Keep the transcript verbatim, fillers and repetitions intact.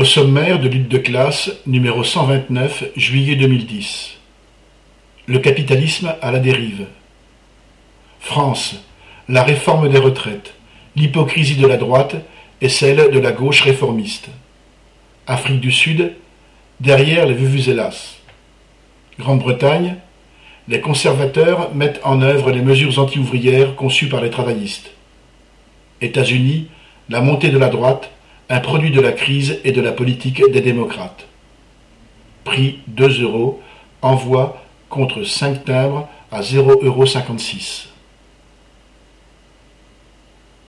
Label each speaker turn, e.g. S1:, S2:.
S1: Au sommaire de Lutte de classe, numéro cent vingt-neuf, juillet deux mille dix. Le capitalisme à la dérive. France, la réforme des retraites, l'hypocrisie de la droite et celle de la gauche réformiste. Afrique du Sud, derrière les vuvuzelas. Grande-Bretagne, les conservateurs mettent en œuvre les mesures anti-ouvrières conçues par les travaillistes. États-Unis, la montée de la droite, un produit de la crise et de la politique des démocrates. Prix deux euros, envoi contre cinq timbres à zéro euros cinquante-six.